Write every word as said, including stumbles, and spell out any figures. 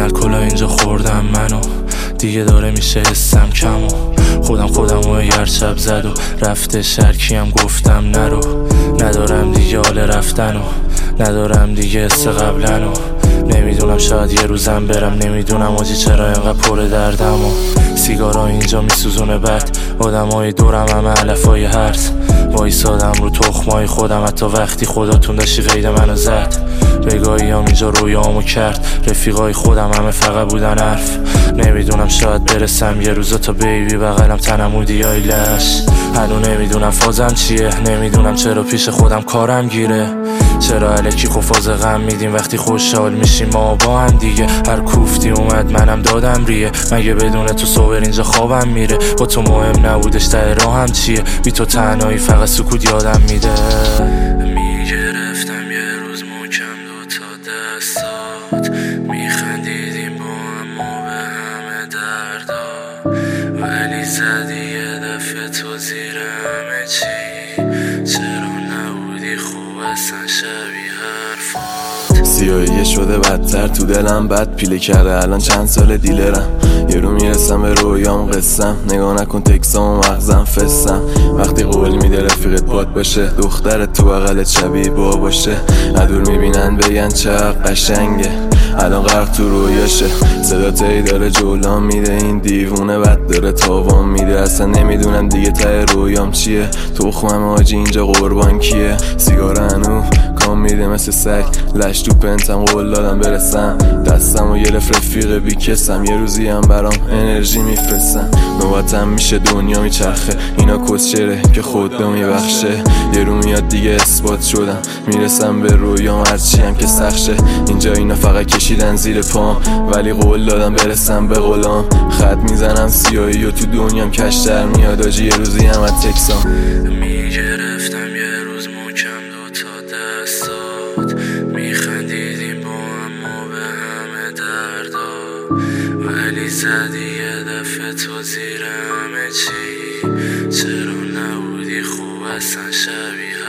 الکلا اینجا خوردم منو، دیگه داره میشه حسم کم و خودم خودم و هر شب زد و رفته شرکیم گفتم نرو. ندارم دیگه حال رفتن و ندارم دیگه حس قبلن و نمیدونم شاید یه روزم برم، نمیدونم آجی چرا اینقدر پر دردم و سیگارا اینجا میسوزونه بد، آدمای دورم همه علفای هرز، وایسادم رو تخمای خودم حتی وقتی خداتون داشتی قید منو زد. بگاهیام اینجا رویامو کرد، رفیقای خودم همه فقط بودن حرف، نمیدونم شاید برسم یه روزا تا بیبی بغلم تنمودی آیلش. هنو نمیدونم فازم چیه، نمیدونم چرا پیش خودم کارم گیره، چرا الکی خفاز غم میدیم وقتی خوشحال میشیم ما با هم دیگه. هر کوفتی اومد منم دادم ریه، مگه بدون تو صبر اینجا خوابم میره. با تو مهم نبودش ته راهم چیه، بی تو تنهایی فقط سکوت یادم میده. میگرفتم یه روز محکم دوتا دستات، میخندیدیم با هم ما به همه دردا، ولی زدی یه دفعه تو زیر همه چی، چرا نبودی خوب اصلا شبیه حرفات. سیاهیه شده بدتر تو دلم، بد پیله کرده الان چند سال دیلرم، یه رو میرسم به رویام قسم، نگاه نکن تکسام و مغزم فستم. وقتی قول میده رفیقت باد باشه، دخترت تو بغلت شبیه با باشه، ندور میبینن بگن چقدر قشنگه، الان غرق تو رویاشه. صدا تایی داره جولان میده، این دیوونه بد داره تاوان میده، اصلا نمیدونم دیگه ته رویام چیه، تخمم آجی اینجا قربان کیه. سیگار هنو کام میده مثل سگ، لش تو پنتم قول دادم برسم، دستم و گرفت رفیق بیکسم، یه روزی هم برام انرژی میفرستم. نوبتم میشه دنیا میچرخه، اینا کسچره که خدا میبخشه، یه رو میاد دیگه اثبات شدم، میرسم به رویام هرچی هم که سخشه. اینجا اینا فقط کشیدن زیر پام، ولی قول دادم برسم به قولام. خط میزنم سیاهی و تو دنیام کش در میاد آجی، یه روزی هم از تکسام. میگرفتم یه روز محکم دوتا دستات، میخندیدیم با هم ما به همه دردا، ولی زدی یه دفعه تو زیر همه چی، چرا نبودی خوب اصلا شبیه